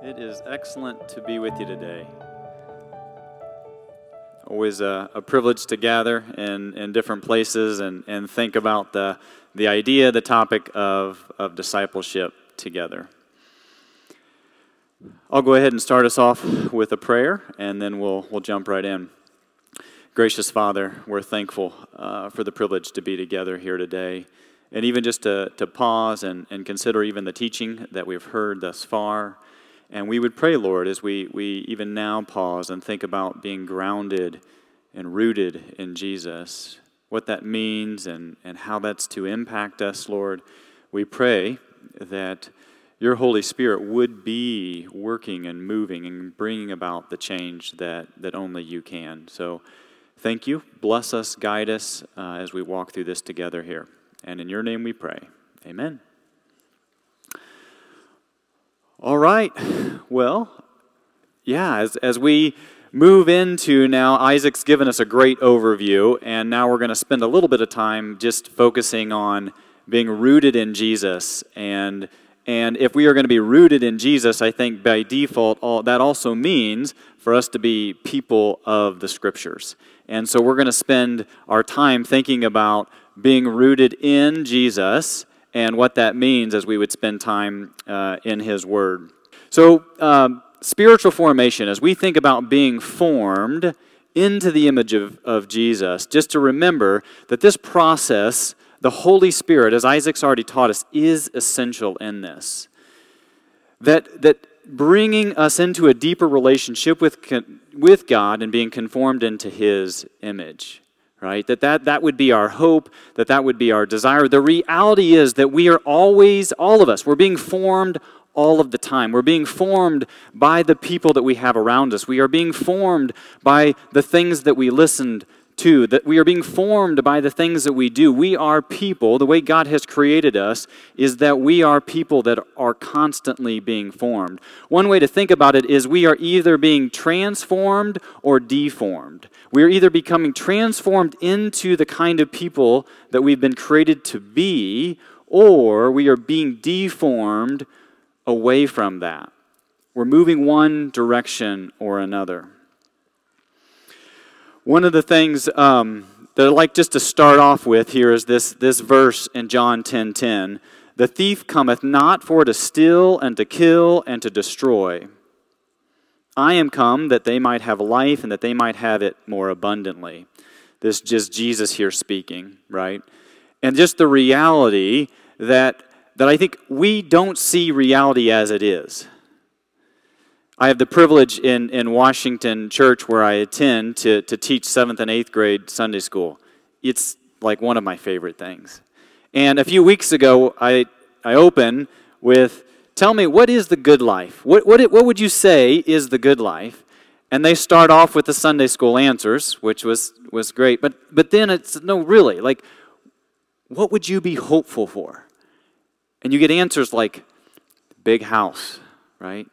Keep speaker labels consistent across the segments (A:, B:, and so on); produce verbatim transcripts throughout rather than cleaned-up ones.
A: It is excellent to be with you today. Always a, a privilege to gather in, in different places and, and think about the, the idea, the topic of, of discipleship together. I'll go ahead and start us off with a prayer, and then we'll, we'll jump right in. Gracious Father, we're thankful uh, for the privilege to be together here today, and even just to, to pause and, and consider even the teaching that we've heard thus far. And we would pray, Lord, as we, we even now pause and think about being grounded and rooted in Jesus, what that means and, and how that's to impact us, Lord. We pray that your Holy Spirit would be working and moving and bringing about the change that, that only you can. So thank you. Bless us, guide us uh, as we walk through this together here. And in your name we pray. Amen. All right, well, yeah, as as we move into now, Isaac's given us a great overview, and now we're going to spend a little bit of time just focusing on being rooted in Jesus. And and if we are going to be rooted in Jesus, I think by default, all, that also means for us to be people of the Scriptures. And so we're going to spend our time thinking about being rooted in Jesus and what that means as we would spend time uh, in His Word. So, um, spiritual formation, as we think about being formed into the image of, of Jesus, just to remember that this process, the Holy Spirit, as Isaac's already taught us, is essential in this. That, that bringing us into a deeper relationship with, with God and being conformed into His image. Right? That, that that would be our hope, that that would be our desire. The reality is that we are always, all of us, we're being formed all of the time. We're being formed by the people that we have around us. We are being formed by the things that we listened to, that we are being formed by the things that we do. We are people, the way God has created us is that we are people that are constantly being formed. One way to think about it is we are either being transformed or deformed. We are either becoming transformed into the kind of people that we've been created to be, or we are being deformed away from that. We're moving one direction or another. One of the things um, that I'd like just to start off with here is this, this verse in John ten ten. The thief cometh not for to steal and to kill and to destroy. I am come that they might have life and that they might have it more abundantly. This is just Jesus here speaking, right? And just the reality that, that I think we don't see reality as it is. I have the privilege in, in Washington Church where I attend to, to teach seventh and eighth grade Sunday school. It's like one of my favorite things. And a few weeks ago, I I opened with, tell me, what is the good life? What, what, what would you say is the good life? And they start off with the Sunday school answers, which was, was great. But, but then it's, no, really, like, what would you be hopeful for? And you get answers like, big house, right?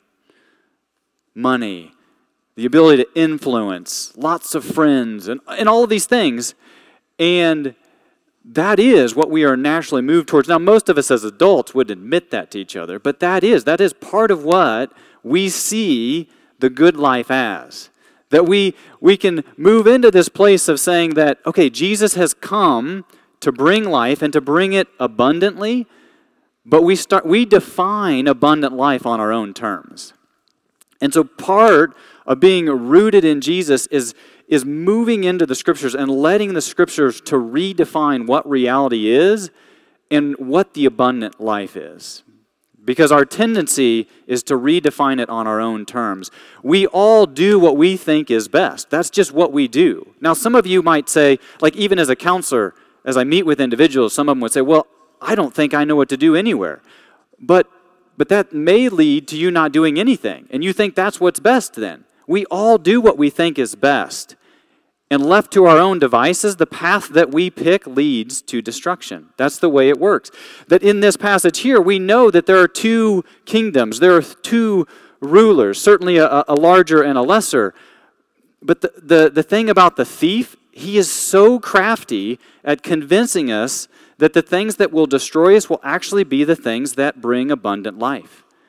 A: Money, the ability to influence, lots of friends, and, and all of these things. And that is what we are naturally moved towards. Now, most of us as adults wouldn't admit that to each other, but that is, that is part of what we see the good life as. That we, we can move into this place of saying that, okay, Jesus has come to bring life and to bring it abundantly, but we start we define abundant life on our own terms. And so part of being rooted in Jesus is, is moving into the Scriptures and letting the Scriptures to redefine what reality is and what the abundant life is. Because our tendency is to redefine it on our own terms. We all do what we think is best. That's just what we do. Now, some of you might say, like even as a counselor, as I meet with individuals, some of them would say, well, I don't think I know what to do anywhere. But But that may lead to you not doing anything, and you think that's what's best then. We all do what we think is best. And left to our own devices, the path that we pick leads to destruction. That's the way it works. That in this passage here, we know that there are two kingdoms. There are two rulers, certainly a, a larger and a lesser. But the, the, the thing about the thief, he is so crafty at convincing us that the things that will destroy us will actually be the things that bring abundant life.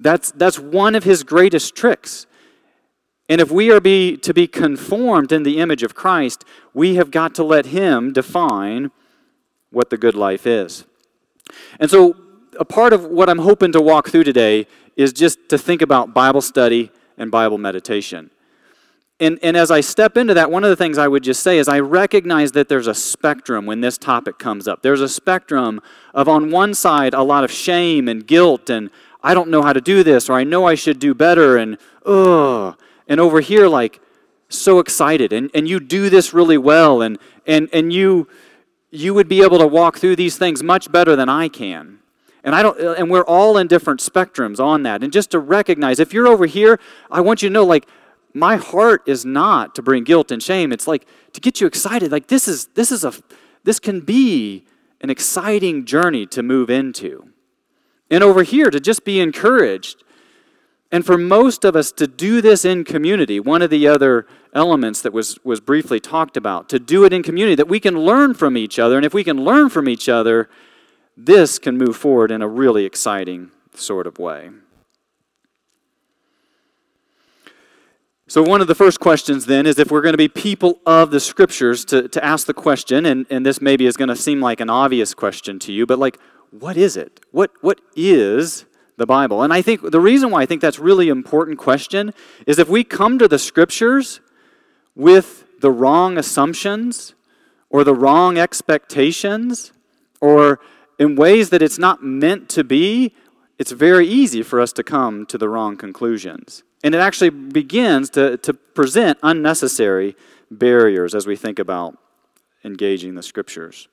A: That's, that's one of his greatest tricks. And if we are be, to be conformed in the image of Christ, we have got to let him define what the good life is. And so a part of what I'm hoping to walk through today is just to think about Bible study and Bible meditation. And, and as I step into that, one of the things I would just say is I recognize that there's a spectrum when this topic comes up. There's a spectrum of, on one side, a lot of shame and guilt, and I don't know how to do this, or I know I should do better, and ugh. And over here, like, so excited, and, and you do this really well, and and and you you would be able to walk through these things much better than I can. And I don't and we're all in different spectrums on that. And just to recognize, if you're over here, I want you to know, like, my heart is not to bring guilt and shame. It's like to get you excited. Like this is this is a this can be an exciting journey to move into. And over here to just be encouraged. And for most of us to do this in community, one of the other elements that was, was briefly talked about, to do it in community, that we can learn from each other. And if we can learn from each other, this can move forward in a really exciting sort of way. So one of the first questions then is, if we're going to be people of the Scriptures, to, to ask the question, and, and this maybe is going to seem like an obvious question to you, but like, what is it? What What is the Bible? And I think the reason why I think that's a really important question is if we come to the Scriptures with the wrong assumptions or the wrong expectations or in ways that it's not meant to be, it's very easy for us to come to the wrong conclusions. And it actually begins to, to present unnecessary barriers as we think about engaging the Scriptures.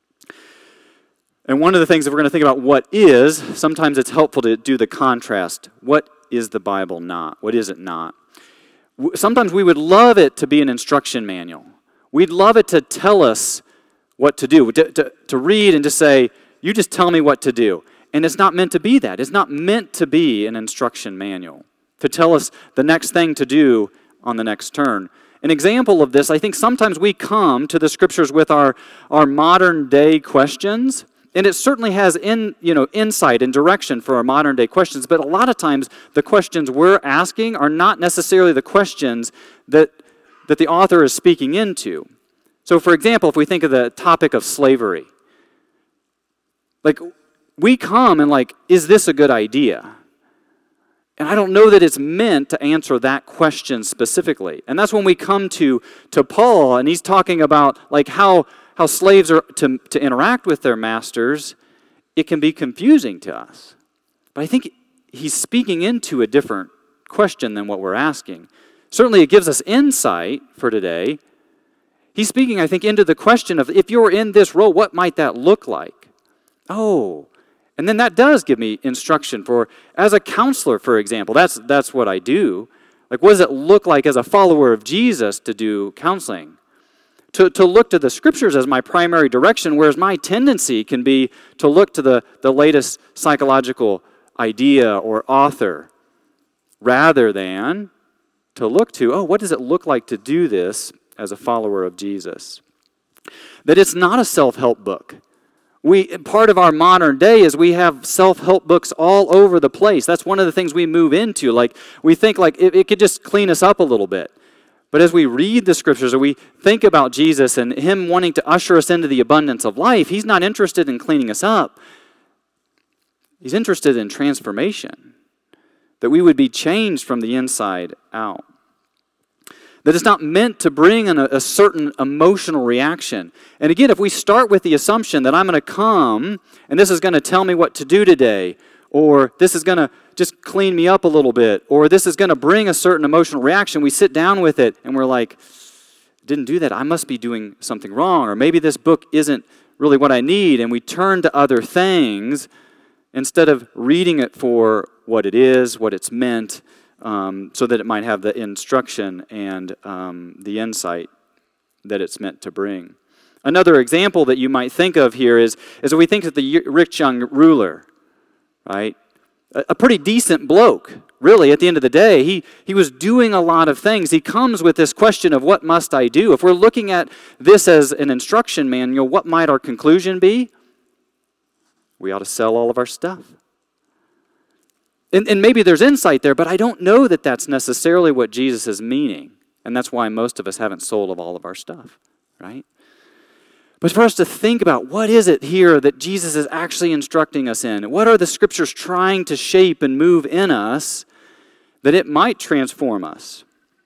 A: And one of the things, if we're going to think about what is, sometimes it's helpful to do the contrast. What is the Bible not? What is it not? Sometimes we would love it to be an instruction manual. We'd love it to tell us what to do, to, to, to read and to say, you just tell me what to do. And it's not meant to be that. It's not meant to be an instruction manual, to tell us the next thing to do on the next turn. An example of this, I think sometimes we come to the Scriptures with our, our modern day questions. And it certainly has in, you know, insight and direction for our modern day questions, but a lot of times the questions we're asking are not necessarily the questions that, that the author is speaking into. So for example, if we think of the topic of slavery, like we come and like, is this a good idea? And I don't know that it's meant to answer that question specifically. And that's when we come to, to Paul, and he's talking about like how how slaves are to, to interact with their masters. It can be confusing to us. But I think he's speaking into a different question than what we're asking. Certainly it gives us insight for today. He's speaking, I think, into the question of, if you're in this role, what might that look like? Oh, and then that does give me instruction for, as a counselor, for example, that's, that's what I do. Like, what does it look like as a follower of Jesus to do counseling? To, to look to the Scriptures as my primary direction, whereas my tendency can be to look to the, the latest psychological idea or author, rather than to look to, oh, what does it look like to do this as a follower of Jesus? That it's not a self-help book. We, part of our modern day is we have self-help books all over the place. That's one of the things we move into. Like, we think like it, it could just clean us up a little bit. But as we read the Scriptures or we think about Jesus and him wanting to usher us into the abundance of life, he's not interested in cleaning us up. He's interested in transformation, that we would be changed from the inside out. That it's not meant to bring in a, a certain emotional reaction. And again, if we start with the assumption that I'm going to come and this is going to tell me what to do today, or this is going to just clean me up a little bit, or this is going to bring a certain emotional reaction, we sit down with it and we're like, didn't do that, I must be doing something wrong, or maybe this book isn't really what I need, and we turn to other things instead of reading it for what it is, what it's meant, um, so that it might have the instruction and um, the insight that it's meant to bring. Another example that you might think of here is, is if we think of the rich young ruler, right? A pretty decent bloke, really, at the end of the day. He, he was doing a lot of things. He comes with this question of, what must I do? If we're looking at this as an instruction manual, what might our conclusion be? We ought to sell all of our stuff. And, and maybe there's insight there, but I don't know that that's necessarily what Jesus is meaning. And that's why most of us haven't sold of all of our stuff, right? But for us to think about what is it here that Jesus is actually instructing us in? What are the scriptures trying to shape and move in us that it might transform us?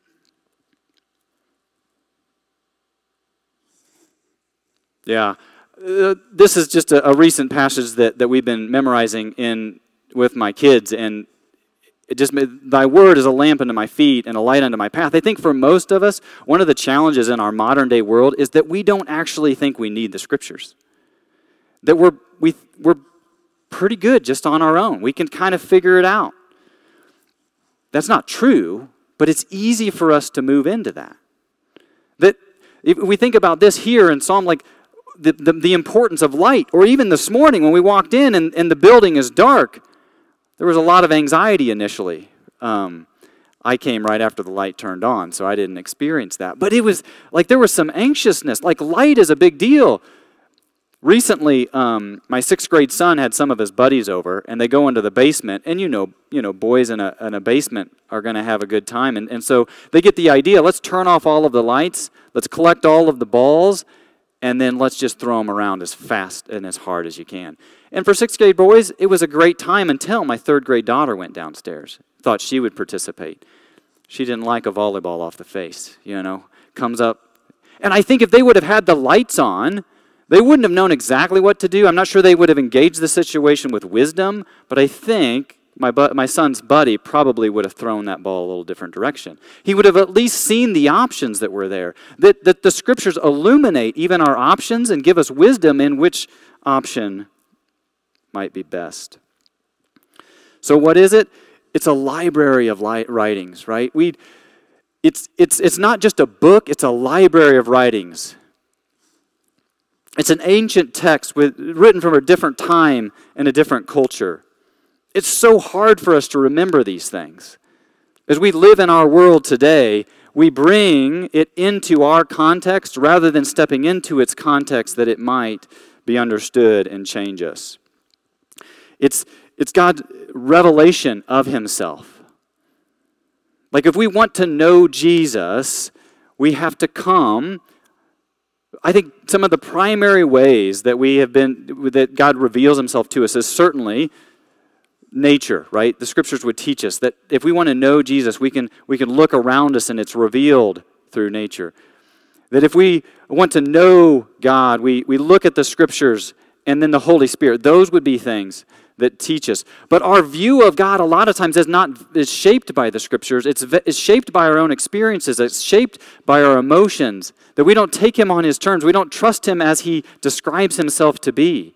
A: Yeah, uh, this is just a, a recent passage that, that we've been memorizing in with my kids, and it just made, thy word is a lamp unto my feet and a light unto my path. I think for most of us, one of the challenges in our modern day world is that we don't actually think we need the scriptures. That we're we we're pretty good just on our own. We can kind of figure it out. That's not true, but it's easy for us to move into that. That if we think about this here in Psalm, like the, the, the importance of light, or even this morning when we walked in and, and the building is dark, there was a lot of anxiety initially. Um, I came right after the light turned on, so I didn't experience that. But it was like there was some anxiousness. Like light is a big deal. Recently, um, my sixth grade son had some of his buddies over, and they go into the basement. And you know, you know, boys in a in a basement are going to have a good time. And, and so they get the idea, let's turn off all of the lights, let's collect all of the balls, and then let's just throw them around as fast and as hard as you can. And for sixth grade boys, it was a great time until my third grade daughter went downstairs. Thought she would participate. She didn't like a volleyball off the face, you know, comes up. And I think if they would have had the lights on, they wouldn't have known exactly what to do. I'm not sure they would have engaged the situation with wisdom, but I think my bu- my son's buddy probably would have thrown that ball a little different direction. He would have at least seen the options that were there, that, that the scriptures illuminate even our options and give us wisdom in which option might be best. So what is it? It's a library of li- writings, right? We, it's, it's, it's not just a book, it's a library of writings. It's an ancient text with, written from a different time and a different culture. It's so hard for us to remember these things. As we live in our world today, we bring it into our context rather than stepping into its context that it might be understood and change us. It's, it's God's revelation of himself. Like if we want to know Jesus, we have to come. I think some of the primary ways that we have been, that God reveals himself to us is certainly nature, right? The scriptures would teach us that if we want to know Jesus, we can we can look around us and it's revealed through nature. That if we want to know God, we, we look at the scriptures and then the Holy Spirit. Those would be things that teach us. But our view of God a lot of times is not is shaped by the scriptures. It's, it's shaped by our own experiences. It's shaped by our emotions. That we don't take him on his terms. We don't trust him as he describes himself to be.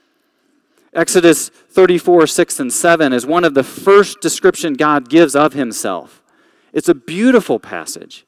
A: Exodus thirty-four, six and seven is one of the first description God gives of himself. It's a beautiful passage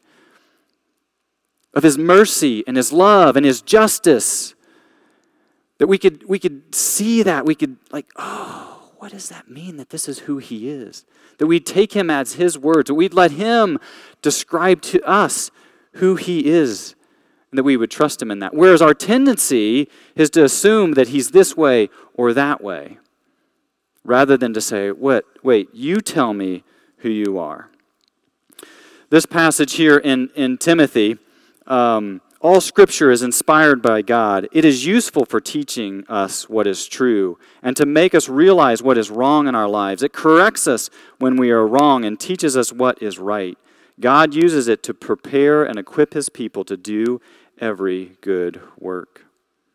A: of his mercy and his love and his justice. That we could we could see that. We could like, oh, what does that mean that this is who he is? That we'd take him as his words. That we'd let him describe to us who he is. And that we would trust him in that. Whereas our tendency is to assume that he's this way or that way, rather than to say, what, wait, you tell me who you are. This passage here in, in Timothy, um, all scripture is inspired by God. It is useful for teaching us what is true and to make us realize what is wrong in our lives. It corrects us when we are wrong and teaches us what is right. God uses it to prepare and equip his people to do every good work.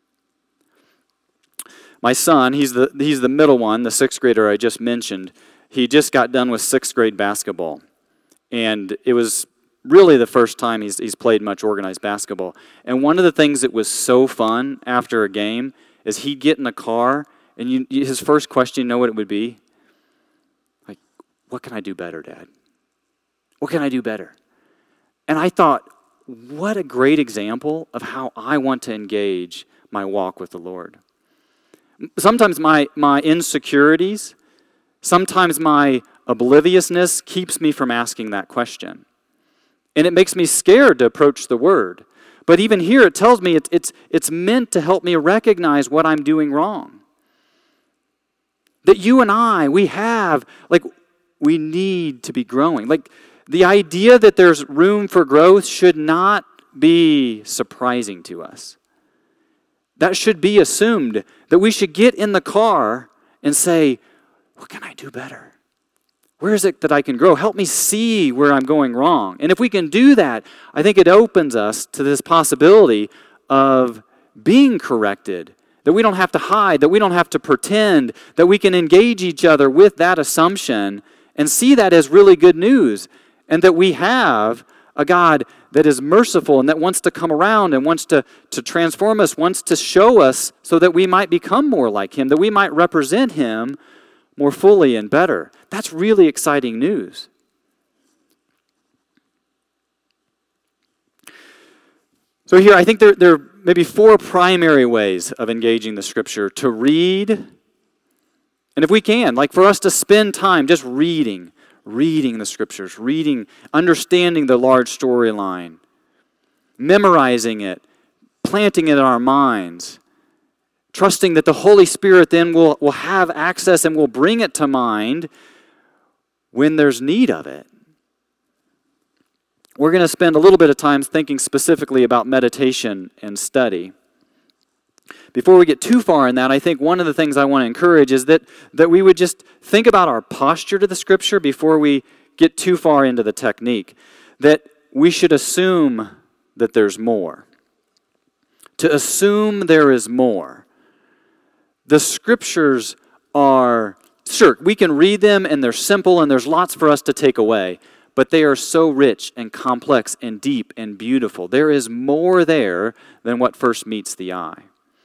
A: My son, he's the he's the middle one, the sixth grader I just mentioned. He just got done with sixth grade basketball. And it was really the first time he's he's played much organized basketball. And one of the things that was so fun after a game is he'd get in the car, and you, his first question, you know what it would be? Like, what can I do better, Dad? What can I do better? And I thought, what a great example of how I want to engage my walk with the Lord. Sometimes my, my insecurities, sometimes my obliviousness keeps me from asking that question. And it makes me scared to approach the Word. But even here it tells me it's, it's, it's meant to help me recognize what I'm doing wrong. That you and I, we have, like, we need to be growing. Like, the idea that there's room for growth should not be surprising to us. That should be assumed, that we should get in the car and say, what can I do better? Where is it that I can grow? Help me see where I'm going wrong. And if we can do that, I think it opens us to this possibility of being corrected, that we don't have to hide, that we don't have to pretend, that we can engage each other with that assumption and see that as really good news, and that we have a God that is merciful and that wants to come around and wants to, to transform us, wants to show us so that we might become more like Him, that we might represent Him more fully and better. That's really exciting news. So here, I think there, there are maybe four primary ways of engaging the Scripture. To read, and if we can, like for us to spend time just reading, reading the Scriptures, reading, understanding the large storyline, memorizing it, planting it in our minds, trusting that the Holy Spirit then will, will have access and will bring it to mind when there's need of it. We're going to spend a little bit of time thinking specifically about meditation and study. Before we get too far in that, I think one of the things I want to encourage is that, that we would just think about our posture to the Scripture before we get too far into the technique. That we should assume that there's more. To assume there is more. The Scriptures are, sure, we can read them and they're simple and there's lots for us to take away, but they are so rich and complex and deep and beautiful. There is more there than what first meets the eye.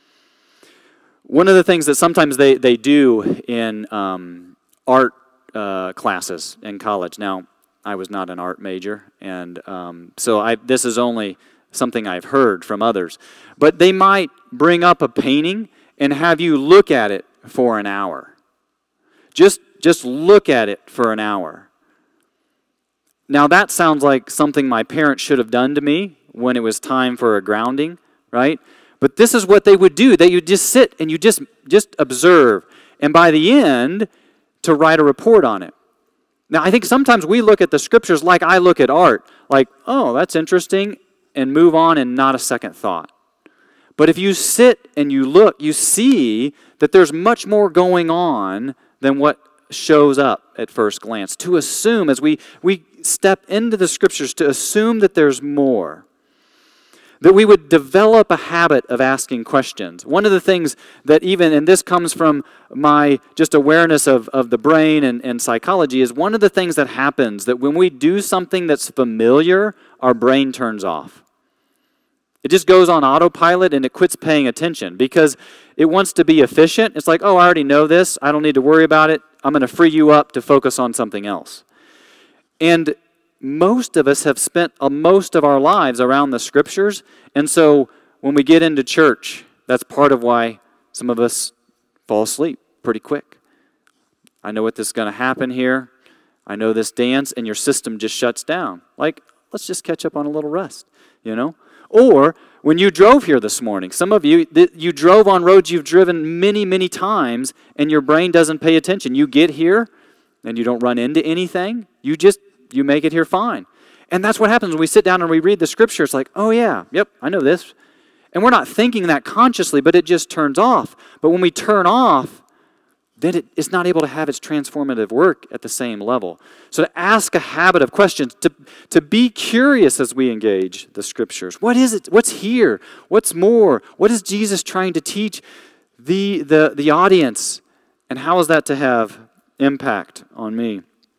A: One of the things that sometimes they, they do in um, art uh, classes in college, now I was not an art major, and um, so I, this is only something I've heard from others, but they might bring up a painting and have you look at it for an hour. Just, just look at it for an hour. Now that sounds like something my parents should have done to me when it was time for a grounding, right? But this is what they would do. That you just sit and you just, just observe. And by the end, to write a report on it. Now, I think sometimes we look at the Scriptures like I look at art. Like, oh, that's interesting, and move on and not a second thought. But if you sit and you look, you see that there's much more going on than what shows up at first glance. To assume, as we, we step into the Scriptures, to assume that there's more. That we would develop a habit of asking questions. One of the things that even, and this comes from my just awareness of, of the brain and, and psychology, is one of the things that happens that when we do something that's familiar, our brain turns off. It just goes on autopilot and it quits paying attention because it wants to be efficient. It's like, oh, I already know this. I don't need to worry about it. I'm going to free you up to focus on something else. And most of us have spent uh, most of our lives around the Scriptures, and so when we get into church, that's part of why some of us fall asleep pretty quick. I know what this is going to happen here. I know this dance, and your system just shuts down. Like, let's just catch up on a little rest, you know? Or when you drove here this morning, some of you, th- you drove on roads you've driven many, many times, and your brain doesn't pay attention. You get here, and you don't run into anything. You just You make it here fine. And that's what happens when we sit down and we read the Scripture. It's like, oh yeah, yep, I know this. And we're not thinking that consciously, but it just turns off. But when we turn off, then it is not able to have its transformative work at the same level. So to ask a habit of questions, to, to be curious as we engage the Scriptures. What is it? What's here? What's more? What is Jesus trying to teach the, the, the audience? And how is that to have impact on me?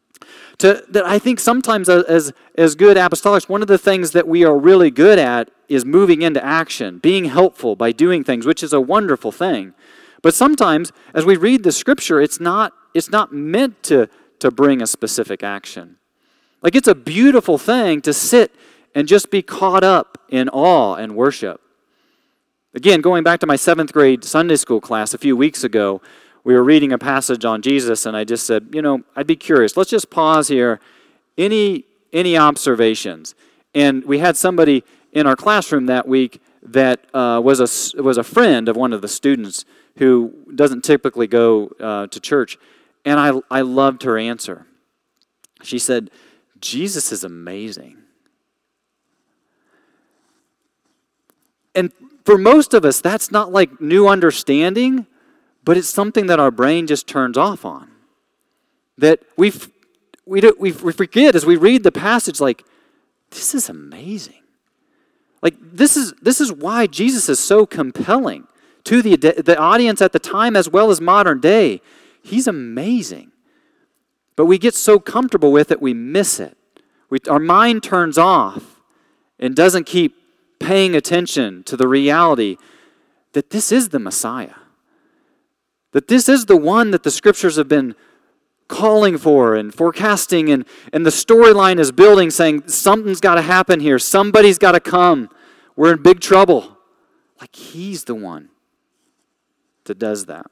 A: To, that I think sometimes as, as good apostolics, one of the things that we are really good at is moving into action, being helpful by doing things, which is a wonderful thing. But sometimes, as we read the Scripture, it's not, it's not meant to, to bring a specific action. Like, it's a beautiful thing to sit and just be caught up in awe and worship. Again, going back to my seventh grade Sunday school class a few weeks ago, we were reading a passage on Jesus, and I just said, you know, I'd be curious. Let's just pause here. Any any observations? And we had somebody in our classroom that week that uh, was a was a friend of one of the students who doesn't typically go uh, to church, and I I loved her answer. She said, "Jesus is amazing." And for most of us, that's not like new understanding, but it's something that our brain just turns off on. That we we do, we forget as we read the passage, like, this is amazing. Like, this is this is why Jesus is so compelling to the, the audience at the time as well as modern day. He's amazing. But we get so comfortable with it, we miss it. We, our mind turns off and doesn't keep paying attention to the reality that this is the Messiah. That this is the one that the Scriptures have been calling for and forecasting, and, and the storyline is building, saying something's got to happen here. Somebody's got to come. We're in big trouble. Like, He's the one that does that.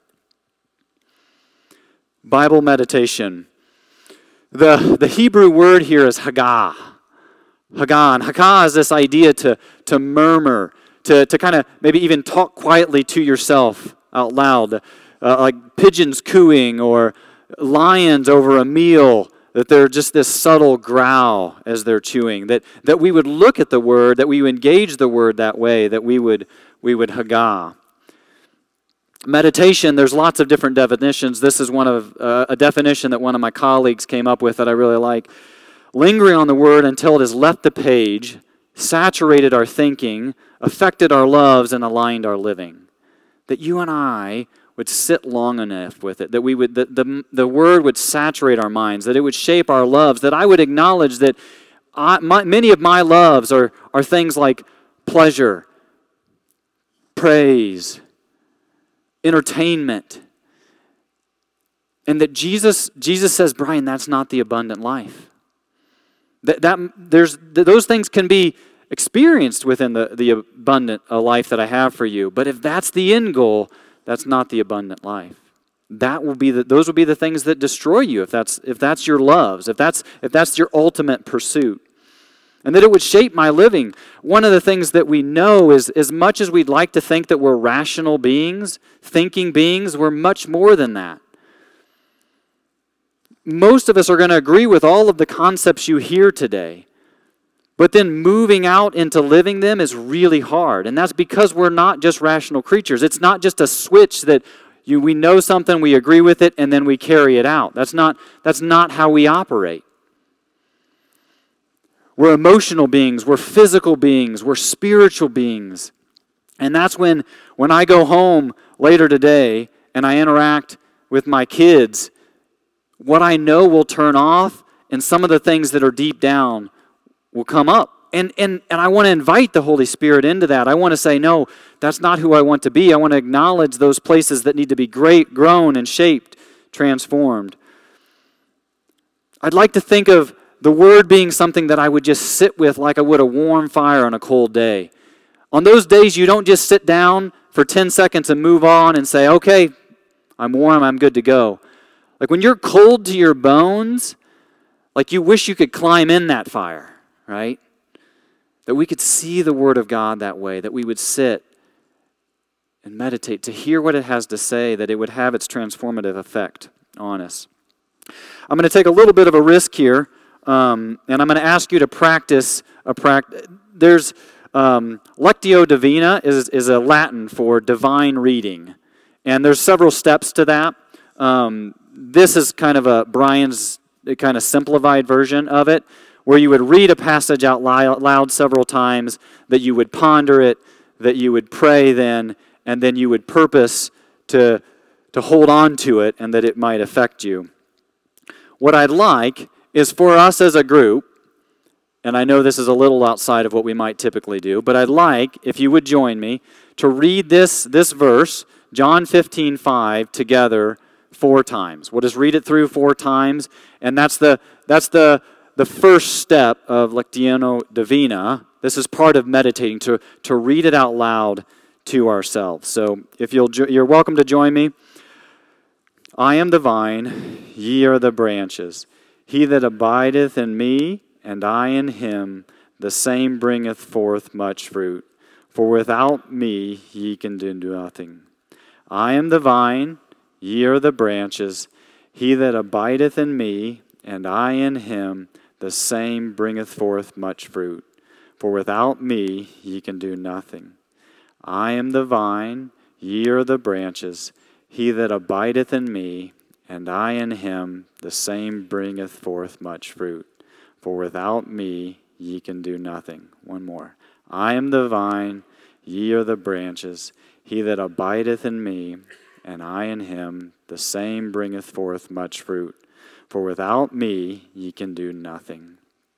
A: Bible meditation. The, the Hebrew word here is hagah. Hagah. And hagah is this idea to, to murmur, to, to kind of maybe even talk quietly to yourself out loud, uh, like pigeons cooing or lions over a meal, that they're just this subtle growl as they're chewing, that, that we would look at the word, that we would engage the word that way, that we would, we would hagah. Meditation, there's lots of different definitions. This is one of uh, a definition that one of my colleagues came up with that I really like. Lingering on the word until it has left the page, saturated our thinking, affected our loves, and aligned our living. That you and I would sit long enough with it, that we would, that the, the word would saturate our minds, that it would shape our loves, that I would acknowledge that I, my, many of my loves are, are things like pleasure, praise, entertainment. And that Jesus, Jesus says, Brian, that's not the abundant life. That, that there's those things can be experienced within the, the abundant life that I have for you. But if that's the end goal, that's not the abundant life. That will be the, those will be the things that destroy you if that's if that's your loves, if that's if that's your ultimate pursuit. And that it would shape my living. One of the things that we know is, as much as we'd like to think that we're rational beings, thinking beings, we're much more than that. Most of us are going to agree with all of the concepts you hear today. But then moving out into living them is really hard. And that's because we're not just rational creatures. It's not just a switch that you, we know something, we agree with it, and then we carry it out. That's not, that's not how we operate. We're emotional beings. We're physical beings. We're spiritual beings. And that's when, when I go home later today and I interact with my kids, what I know will turn off, and some of the things that are deep down will come up. And, and, and I want to invite the Holy Spirit into that. I want to say, no, that's not who I want to be. I want to acknowledge those places that need to be great, grown and shaped, transformed. I'd like to think of the Word being something that I would just sit with like I would a warm fire on a cold day. On those days, you don't just sit down for ten seconds and move on and say, okay, I'm warm, I'm good to go. Like when you're cold to your bones, like you wish you could climb in that fire, right? That we could see the Word of God that way, that we would sit and meditate, to hear what it has to say, that it would have its transformative effect on us. I'm going to take a little bit of a risk here, um, and I'm going to ask you to practice a practice. There's um, Lectio Divina is, is a Latin for divine reading, and there's several steps to that. Um, this is kind of a Brian's kind of simplified version of it, where you would read a passage out loud several times, that you would ponder it, that you would pray then, and then you would purpose to, to hold on to it and that it might affect you. What I'd like is for us as a group, and I know this is a little outside of what we might typically do, but I'd like, if you would join me, to read this, this verse, John fifteen five, together four times. We'll just read it through four times, and that's the that's the the first step of Lectio Divina. This is part of meditating, to, to read it out loud to ourselves. So if you'll, you're welcome to join me. I am the vine, ye are the branches. He that abideth in me, and I in him, the same bringeth forth much fruit. For without me ye can do nothing. I am the vine, ye are the branches. He that abideth in me, and I in him, the same bringeth forth much fruit. For without me ye can do nothing. I am the vine, ye are the branches. He that abideth in me, and I in him, the same bringeth forth much fruit. For without me ye can do nothing. One more. I am the vine, ye are the branches. He that abideth in me, and I in him, the same bringeth forth much fruit. For without me ye can do nothing.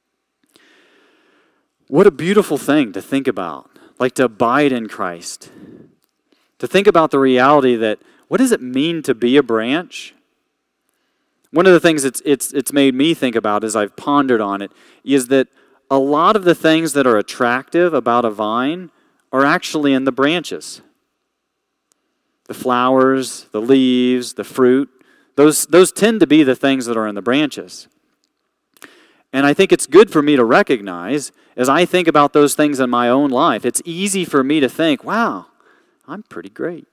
A: What a beautiful thing to think about, like to abide in Christ. To think about the reality that, what does it mean to be a branch? One of the things it's, it's, it's made me think about as I've pondered on it is that a lot of the things that are attractive about a vine are actually in the branches. The flowers, the leaves, the fruit, those, those tend to be the things that are in the branches. And I think it's good for me to recognize, as I think about those things in my own life, it's easy for me to think, wow, I'm pretty great.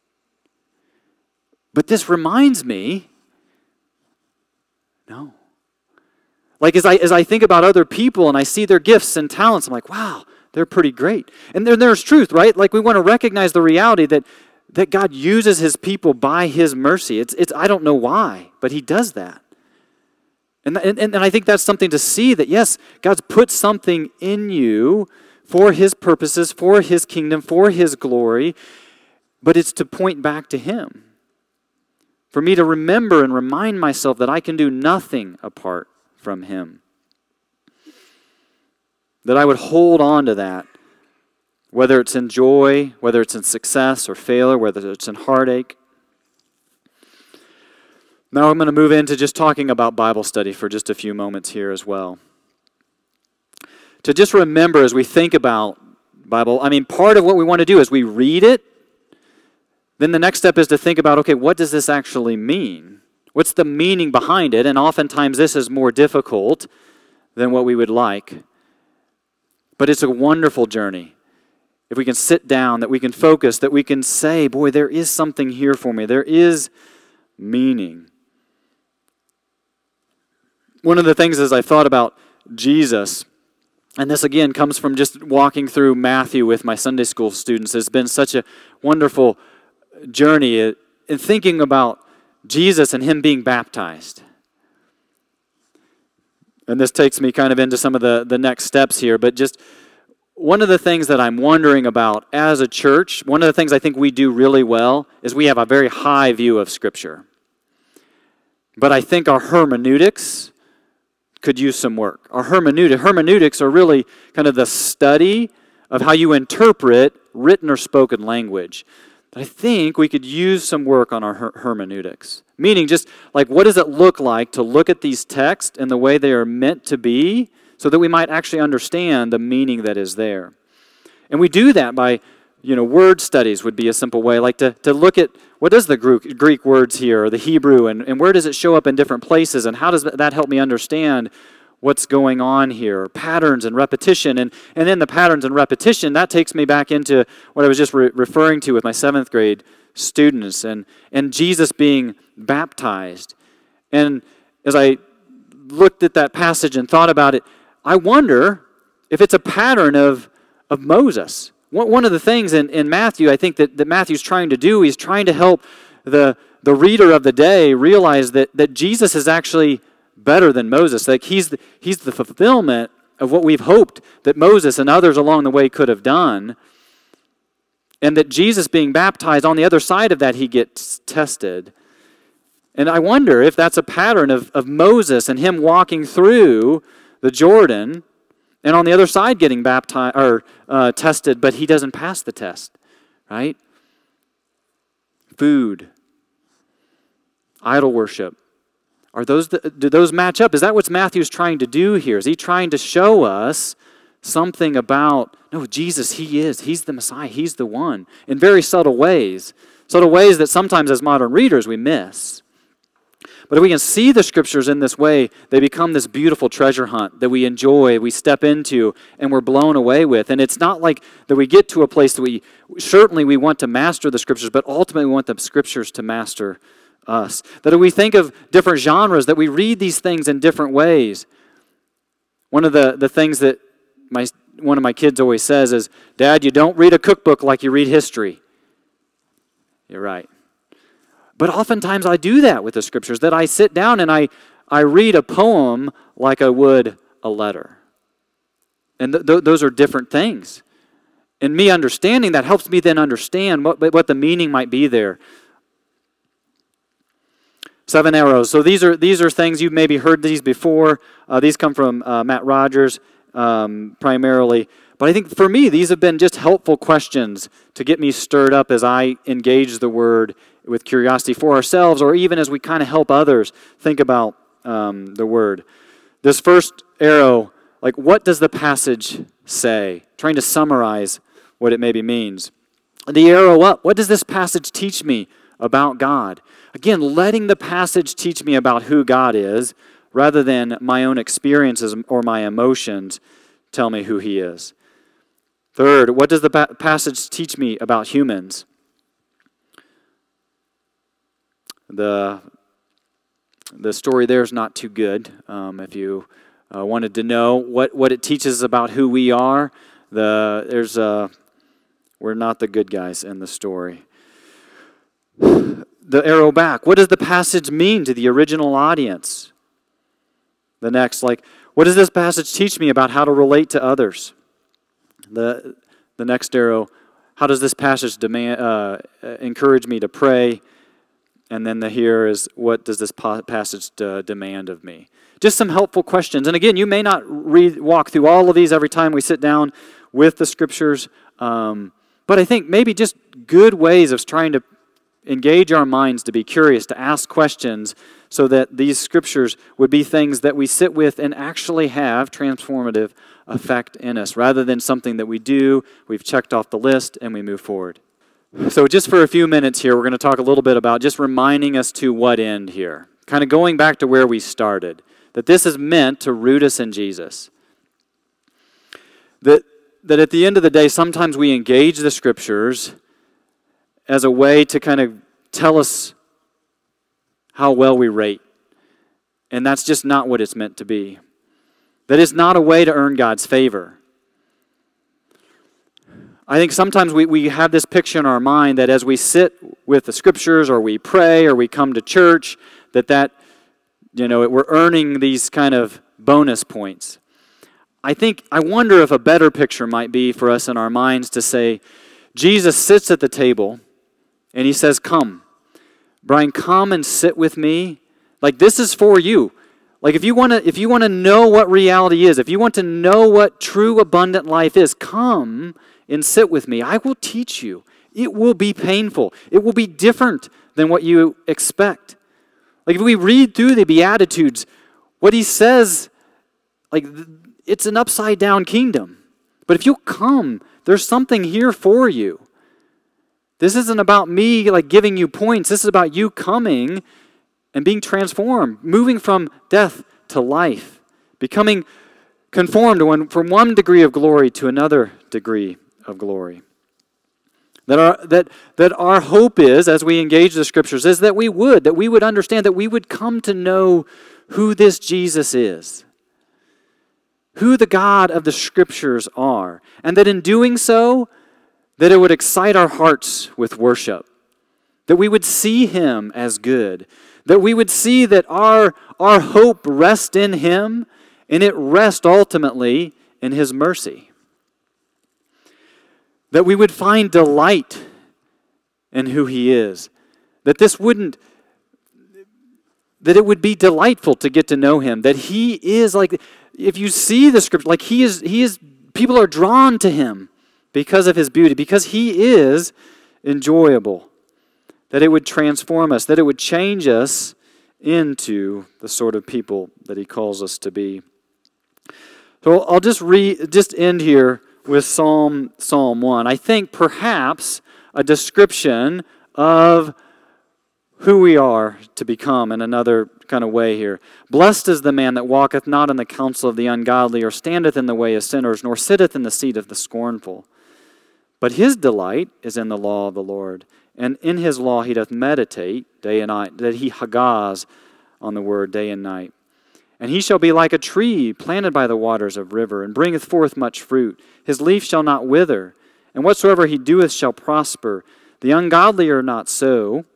A: But this reminds me, no. Like as I as I think about other people and I see their gifts and talents, I'm like, wow, they're pretty great. And then there's truth, right? Like we want to recognize the reality that, that God uses his people by his mercy. It's it's I don't know why, but he does that. And, and, and I think that's something to see that, yes, God's put something in you for his purposes, for his kingdom, for his glory, but it's to point back to him. For me to remember and remind myself that I can do nothing apart from him. That I would hold on to that, whether it's in joy, whether it's in success or failure, whether it's in heartache. Now I'm going to move into just talking about Bible study for just a few moments here as well. To just remember as we think about Bible, I mean, part of what we want to do is we read it. Then the next step is to think about, okay, what does this actually mean? What's the meaning behind it? And oftentimes this is more difficult than what we would like. But it's a wonderful journey. If we can sit down, that we can focus, that we can say, boy, there is something here for me. There is meaning. One of the things as I thought about Jesus, and this again comes from just walking through Matthew with my Sunday school students, has been such a wonderful journey in thinking about Jesus and him being baptized. And this takes me kind of into some of the, the next steps here, but just one of the things that I'm wondering about as a church, one of the things I think we do really well is we have a very high view of Scripture. But I think our hermeneutics could use some work. Our hermeneutic, hermeneutics are really kind of the study of how you interpret written or spoken language. I think we could use some work on our her- hermeneutics. Meaning just like what does it look like to look at these texts and the way they are meant to be so that we might actually understand the meaning that is there. And we do that by, you know, word studies would be a simple way, like to, to look at what is the Greek, Greek words here, or the Hebrew, and, and where does it show up in different places, and how does that help me understand what's going on here, patterns and repetition. And, and then the patterns and repetition, that takes me back into what I was just re- referring to with my seventh grade students and, and Jesus being baptized. And as I looked at that passage and thought about it, I wonder if it's a pattern of, of Moses. One of the things in, in Matthew, I think that, that Matthew's trying to do, he's trying to help the, the reader of the day realize that, that Jesus is actually better than Moses. Like he's the, he's the fulfillment of what we've hoped that Moses and others along the way could have done. And that Jesus being baptized, on the other side of that, he gets tested. And I wonder if that's a pattern of, of Moses and him walking through the Jordan and on the other side getting baptized or uh, tested, but he doesn't pass the test, right? Food, idol worship. Are those the, do those match up? Is that what Matthew's trying to do here? Is he trying to show us something about, no, Jesus, he is. He's the Messiah. He's the one. In very subtle ways. Subtle ways that sometimes as modern readers we miss. But if we can see the Scriptures in this way, they become this beautiful treasure hunt that we enjoy, we step into, and we're blown away with. And it's not like that we get to a place that we, certainly we want to master the Scriptures, but ultimately we want the Scriptures to master us. That if we think of different genres, that we read these things in different ways. One of the, the things that my one of my kids always says is, Dad, you don't read a cookbook like you read history. You're right. But oftentimes I do that with the Scriptures, that I sit down and I, I read a poem like I would a letter. And th- th- those are different things. And me understanding that helps me then understand what, what the meaning might be there. Seven arrows. So these are these are things you've maybe heard these before. Uh, these come from uh, Matt Rogers um, primarily. But I think for me, these have been just helpful questions to get me stirred up as I engage the Word with curiosity for ourselves, or even as we kind of help others think about um, the Word. This first arrow, like what does the passage say? Trying to summarize what it maybe means. The arrow up, what does this passage teach me about God? Again, letting the passage teach me about who God is, rather than my own experiences or my emotions tell me who He is. Third, what does the pa- passage teach me about humans? The, the story there is not too good. Um, if you uh, wanted to know what, what it teaches about who we are, the there's a, we're not the good guys in the story. The arrow back. What does the passage mean to the original audience? The next, like, what does this passage teach me about how to relate to others? The the next arrow, how does this passage demand uh, encourage me to pray? And then the here is, what does this passage uh, demand of me? Just some helpful questions. And again, you may not read walk through all of these every time we sit down with the Scriptures, um, but I think maybe just good ways of trying to engage our minds to be curious, to ask questions, so that these Scriptures would be things that we sit with and actually have transformative effect in us, rather than something that we do, we've checked off the list, and we move forward. So just for a few minutes here, we're going to talk a little bit about just reminding us to what end here. Kind of going back to where we started, that this is meant to root us in Jesus. That, that at the end of the day, sometimes we engage the Scriptures as a way to kind of tell us how well we rate. And that's just not what it's meant to be. That is not a way to earn God's favor. I think sometimes we, we have this picture in our mind that as we sit with the Scriptures, or we pray, or we come to church, that that, you know, we're earning these kind of bonus points. I think, I wonder if a better picture might be for us in our minds to say, Jesus sits at the table, and He says, come. Brian, come and sit with me. Like, this is for you. Like, if you want to if you want to know what reality is, if you want to know what true abundant life is, come and sit with me. I will teach you. It will be painful. It will be different than what you expect. Like, if we read through the Beatitudes, what He says, like, it's an upside-down kingdom. But if you come, there's something here for you. This isn't about me, like, giving you points. This is about you coming and being transformed, moving from death to life, becoming conformed one, from one degree of glory to another degree of glory. That our, that, that our hope is, as we engage the Scriptures, is that we would, that we would understand, that we would come to know who this Jesus is, who the God of the Scriptures are, and that in doing so, that it would excite our hearts with worship, that we would see Him as good, that we would see that our, our hope rests in Him, and it rests ultimately in His mercy. That we would find delight in who He is. That this wouldn't, that it would be delightful to get to know Him. That He is like, if you see the Scripture, like He is, He is, people are drawn to Him because of His beauty, because He is enjoyable. That it would transform us, that it would change us into the sort of people that He calls us to be. So I'll just re just end here with Psalm Psalm one. I think perhaps a description of who we are to become in another kind of way here. Blessed is the man that walketh not in the counsel of the ungodly, or standeth in the way of sinners, nor sitteth in the seat of the scornful. But his delight is in the law of the Lord, and in his law he doth meditate day and night, that he hagaz on the word day and night. And he shall be like a tree planted by the waters of river, and bringeth forth much fruit. His leaf shall not wither, and whatsoever he doeth shall prosper. The ungodly are not so.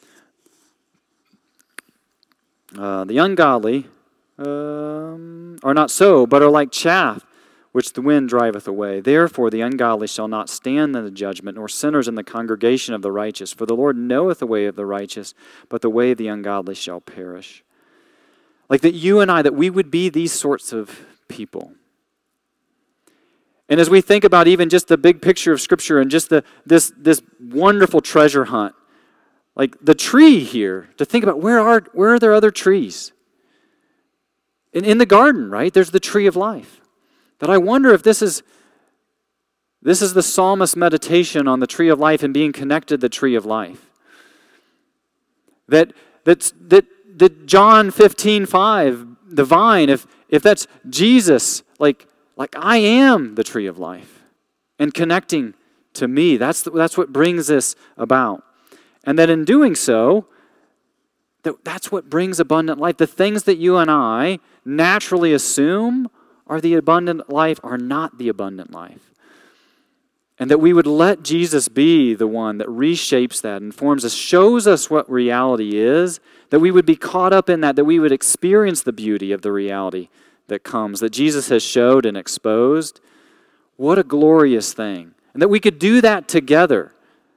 A: Uh, the ungodly um, are not so, but are like chaff, which the wind driveth away. Therefore the ungodly shall not stand in the judgment, nor sinners in the congregation of the righteous. For the Lord knoweth the way of the righteous, but the way of the ungodly shall perish. Like that you and I, that we would be these sorts of people. And as we think about even just the big picture of Scripture and just the this this wonderful treasure hunt, like the tree here, to think about where are where are there other trees? In, in the garden, right? There's the tree of life. That I wonder if this is this is the psalmist's meditation on the tree of life and being connected to the tree of life. That that's that that John fifteen five, the vine, if if that's Jesus, like like I am the tree of life, and connecting to me, that's that's what brings this about. And that in doing so, that, that's what brings abundant life. The things that you and I naturally assume are the abundant life are not the abundant life. And that we would let Jesus be the one that reshapes that, informs us, shows us what reality is, that we would be caught up in that, that we would experience the beauty of the reality that comes, that Jesus has showed and exposed. What a glorious thing. And that we could do that together.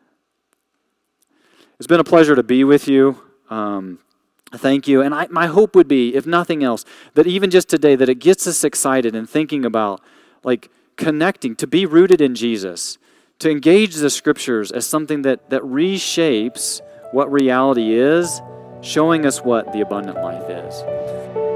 A: It's been a pleasure to be with you. Um, thank you. And I, my hope would be, if nothing else, that even just today, that it gets us excited in thinking about, like, connecting, to be rooted in Jesus, to engage the Scriptures as something that, that reshapes what reality is, showing us what the abundant life is.